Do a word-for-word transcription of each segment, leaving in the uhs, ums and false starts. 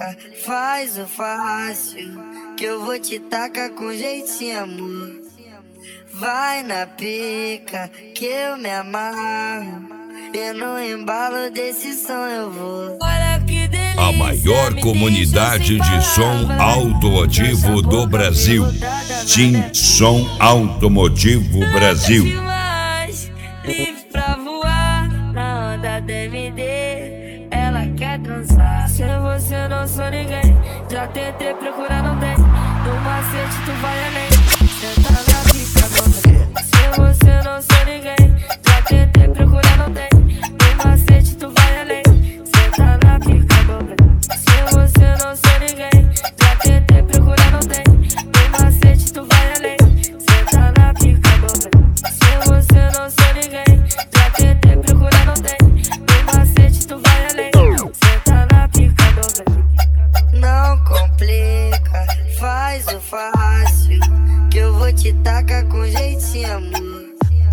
complica, faz o fácil, que eu vou te tacar com jeitinho, amor. Vai na pica, que eu me amarro, e no embalo desse som eu vou. Olha que delícia, a maior comunidade de som automotivo do Brasil. Sim, Som Automotivo Brasil. Livre pra voar na onda da M D, ela quer dançar. Sem você não sou ninguém, já tentei procurar, não tem. No macete tu vai além, senta na pica, não tem. Sem você não sou ninguém, já tentei procurar, não tem. No macete tu vai além, senta na pica, não tem. Sem você não sou ninguém, já tentei procurar, não tem. No macete tu vai além, senta na pica, não tem. Sem você não sou ninguém, já tentei procurar, não tem. No macete tu vai além, senta na pica, não tem. Não complica, faz o fácil, que eu vou te tacar com jeitinho, amor.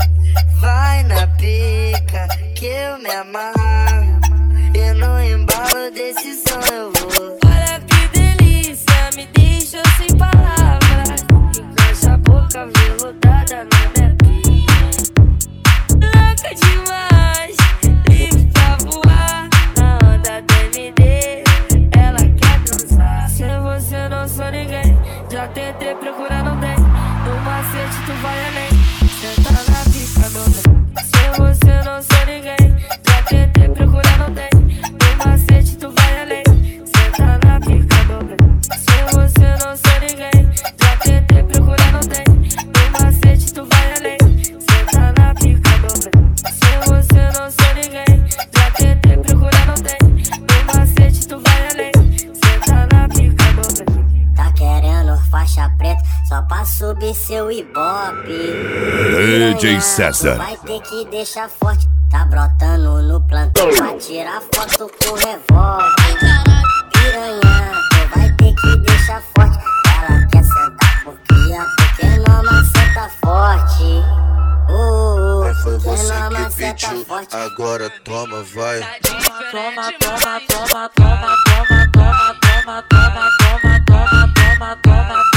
Vai na pica, que eu me amarro, e no embalo desse som eu vou. Olha que delícia, me deixa sem palavras, encaixa a boca veludada na minha pica. Louca demais, livre pra voar na onda da M D, ela quer dançar. Sem você não sou ninguém, já tentei procurar, não tem. No macete tu vai além, senta na pica, não tem. Sem você não sou ninguém, já tentei procurar, não tem. No macete tu vai além, senta na pica, não tem. Sem você não sou ninguém, já tentei procurar, não tem. No macete tu vai além, senta na pica, não tem. Sem você não sou ninguém, já tentei procurar, não tem. No macete tu vai além, senta na pica, não tem. Tá querendo faixa preta só pra subir seu ibope. D J César. Vai ter que deixar forte, tá brotando no plantão pra tirar foto com revólver. Piranha, tu vai ter que deixar forte. Ela quer sentar por cria, porque não maceta forte. Uh, uh, Foi porque você não que maceta pediu, forte. agora toma, vai. Toma, toma, toma, toma, toma, toma, toma, toma, toma, toma, toma, toma, toma, toma.